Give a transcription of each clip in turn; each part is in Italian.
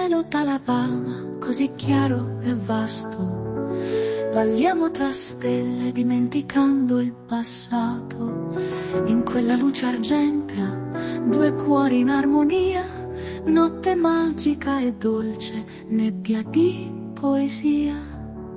cielo d'Alabama, così chiaro e vasto, balliamo tra stelle dimenticando il passato. In quella luce argentea, due cuori in armonia, notte magica e dolce, nebbia di poesia.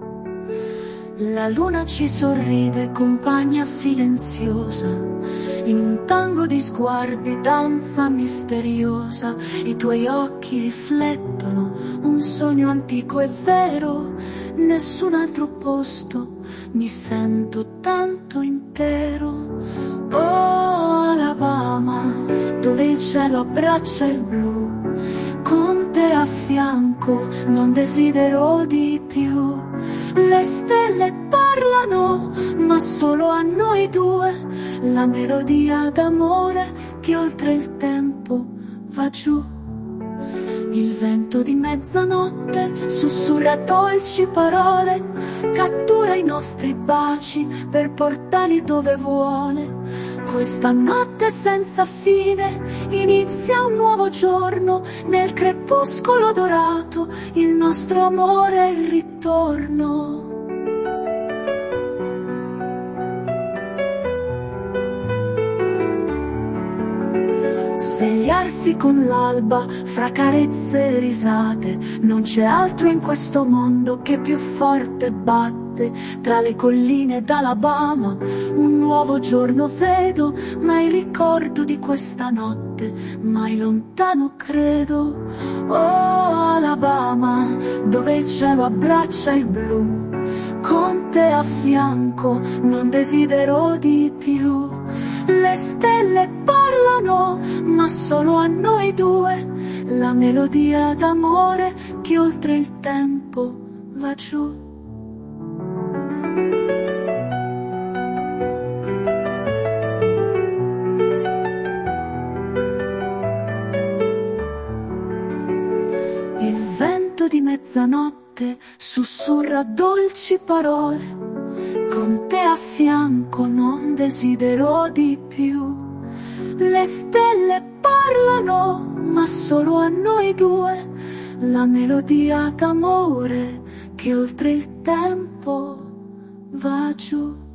La luna ci sorride, compagna silenziosa, in un tango di sguardi, danza misteriosa. I tuoi occhi riflettono un sogno antico e vero, nessun altro posto mi sento tanto intero. Oh Alabama, dove il cielo abbraccia il blu, con te a fianco non desidero di più. Le stelle parlano, ma solo a noi due, la melodia d'amore che oltre il tempo va giù. Il vento di mezzanotte sussurra dolci parole, cattura i nostri baci per portarli dove vuole. Questa notte senza fine inizia un nuovo giorno, nel crepuscolo dorato il nostro amore è il ritorno. Svegliarsi con l'alba, fra carezze e risate, non c'è altro in questo mondo che più forte batte. Tra le colline d'Alabama un nuovo giorno vedo, ma il ricordo di questa notte mai lontano credo. Oh Alabama, dove il cielo abbraccia il blu, con te a fianco non desidero di più. Le stelle parlano, ma solo a noi due, la melodia d'amore che oltre il tempo va giù. Il vento di mezzanotte sussurra dolci parole, con te a fianco non desidero di più. Le stelle parlano, ma solo a noi due, la melodia d'amore che oltre il tempo va giù.